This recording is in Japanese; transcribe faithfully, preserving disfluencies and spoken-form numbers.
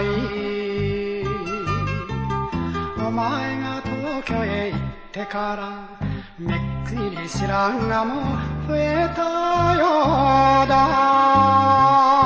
い。お前が東京へ行ってからめっきり白髪も増えたようだ。